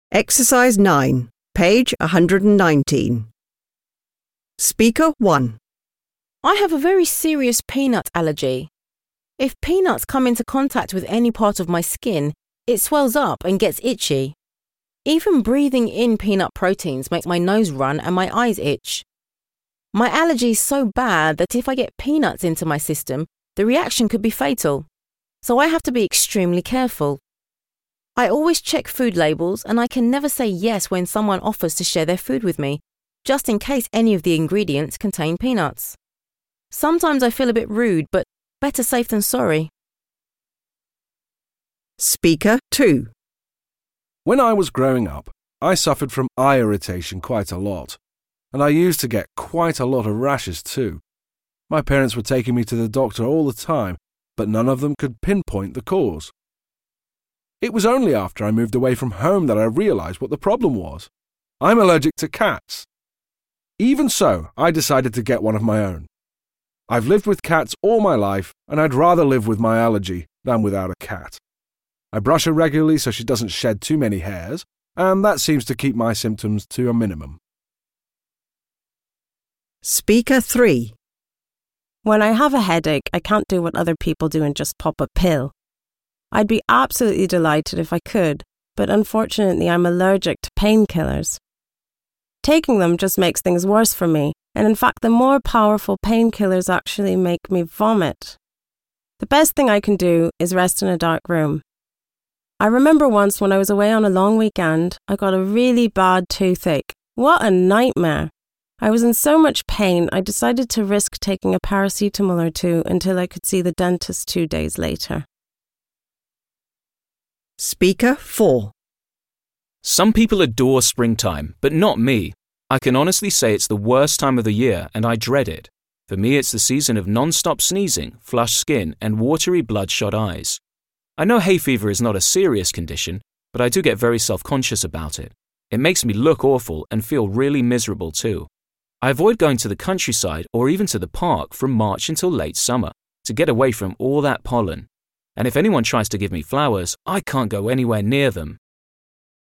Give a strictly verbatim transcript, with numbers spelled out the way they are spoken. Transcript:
Exercise nine, page one hundred nineteen. Speaker one. I have a very serious peanut allergy. If peanuts come into contact with any part of my skin, it swells up and gets itchy. Even breathing in peanut proteins makes my nose run and my eyes itch. My allergy is so bad that if I get peanuts into my system, the reaction could be fatal. So I have to be extremely careful. I always check food labels and I can never say yes when someone offers to share their food with me, just in case any of the ingredients contain peanuts. Sometimes I feel a bit rude, but better safe than sorry. Speaker two. When I was growing up, I suffered from eye irritation quite a lot, and I used to get quite a lot of rashes too. My parents were taking me to the doctor all the time, but none of them could pinpoint the cause. It was only after I moved away from home that I realised what the problem was. I'm allergic to cats. Even so, I decided to get one of my own. I've lived with cats all my life, and I'd rather live with my allergy than without a cat. I brush her regularly so she doesn't shed too many hairs, and that seems to keep my symptoms to a minimum. Speaker three. When I have a headache, I can't do what other people do and just pop a pill. I'd be absolutely delighted if I could, but unfortunately I'm allergic to painkillers. Taking them just makes things worse for me, and in fact the more powerful painkillers actually make me vomit. The best thing I can do is rest in a dark room. I remember once when I was away on a long weekend, I got a really bad toothache. What a nightmare! I was in so much pain, I decided to risk taking a paracetamol or two until I could see the dentist two days later. Speaker four. Some people adore springtime, but not me. I can honestly say it's the worst time of the year and I dread it. For me, it's the season of non-stop sneezing, flushed skin and watery bloodshot eyes. I know hay fever is not a serious condition, but I do get very self-conscious about it. It makes me look awful and feel really miserable too. I avoid going to the countryside or even to the park from March until late summer to get away from all that pollen. And if anyone tries to give me flowers, I can't go anywhere near them.